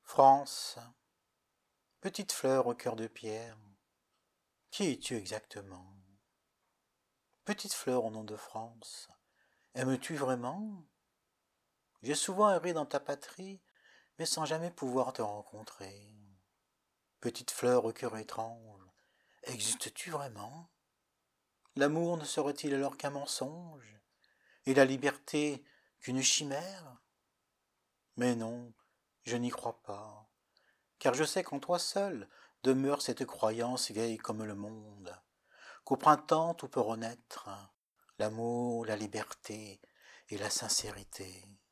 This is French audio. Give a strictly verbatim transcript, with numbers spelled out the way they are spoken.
France, petite fleur au cœur de pierre, qui es-tu exactement? Petite fleur au nom de France, aimes-tu vraiment? J'ai souvent erré dans ta patrie, mais sans jamais pouvoir te rencontrer. Petite fleur au cœur étrange, existes-tu vraiment? L'amour ne serait-il alors qu'un mensonge, et la liberté qu'une chimère? Mais non, je n'y crois pas, car je sais qu'en toi seul demeure cette croyance vieille comme le monde, qu'au printemps tout peut renaître, l'amour, la liberté et la sincérité.